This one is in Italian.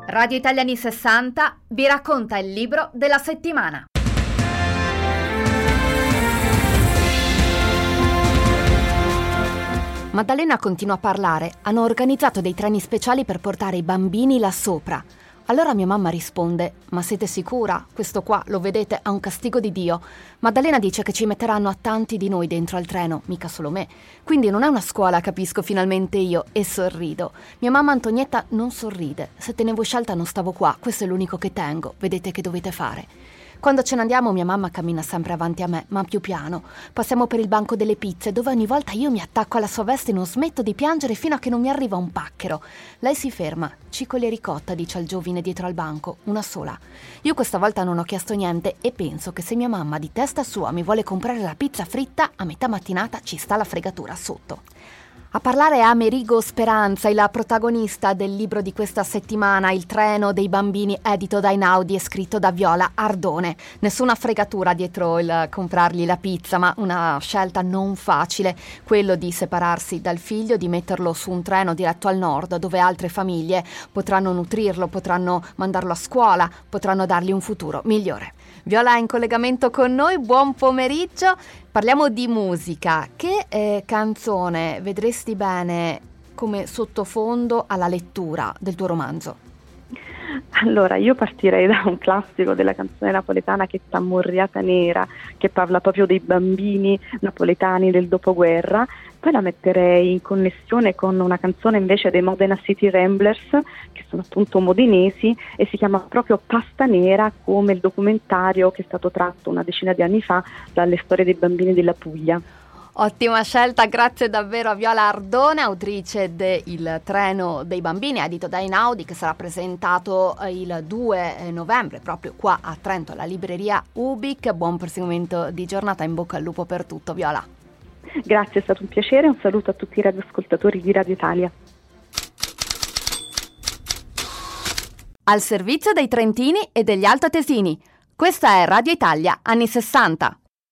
Radio Italia anni 60 vi racconta il libro della settimana. Maddalena continua a parlare. Hanno organizzato dei treni speciali per portare i bambini là sopra. Allora mia mamma risponde: ma siete sicura? Questo qua, lo vedete, ha un castigo di Dio. Maddalena dice che ci metteranno a tanti di noi dentro al treno, mica solo me. Quindi non è una scuola, capisco finalmente io, e sorrido. Mia mamma Antonietta non sorride. Se tenevo scelta non stavo qua, questo è l'unico che tengo. Vedete che dovete fare. Quando ce ne andiamo mia mamma cammina sempre avanti a me, ma più piano. Passiamo per il banco delle pizze, dove ogni volta io mi attacco alla sua veste e non smetto di piangere fino a che non mi arriva un pacchero. Lei si ferma. Cicoria ricotta, dice al giovine dietro al banco, una sola. Io questa volta non ho chiesto niente e penso che se mia mamma di testa sua mi vuole comprare la pizza fritta, a metà mattinata ci sta la fregatura sotto. A parlare è Amerigo Speranza, la protagonista del libro di questa settimana, Il treno dei bambini, edito da Einaudi e scritto da Viola Ardone. Nessuna fregatura dietro il comprargli la pizza, ma una scelta non facile, quello di separarsi dal figlio, di metterlo su un treno diretto al nord, dove altre famiglie potranno nutrirlo, potranno mandarlo a scuola, potranno dargli un futuro migliore. Viola è in collegamento con noi, buon pomeriggio. Parliamo di musica. Che canzone vedresti bene come sottofondo alla lettura del tuo romanzo? Allora, io partirei da un classico della canzone napoletana che è Tammurriata Nera, che parla proprio dei bambini napoletani del dopoguerra. Poi la metterei in connessione con una canzone invece dei Modena City Ramblers, che sono appunto modenesi, e si chiama proprio Pasta Nera, come il documentario che è stato tratto una decina di anni fa dalle storie dei bambini della Puglia. Ottima scelta, grazie davvero a Viola Ardone, autrice de Il treno dei bambini, edito da Einaudi, che sarà presentato il 2 novembre proprio qua a Trento alla libreria Ubic. Buon proseguimento di giornata, in bocca al lupo per tutto, Viola. Grazie, è stato un piacere, un saluto a tutti i radioascoltatori di Radio Italia. Al servizio dei trentini e degli altoatesini. Questa è Radio Italia anni 60.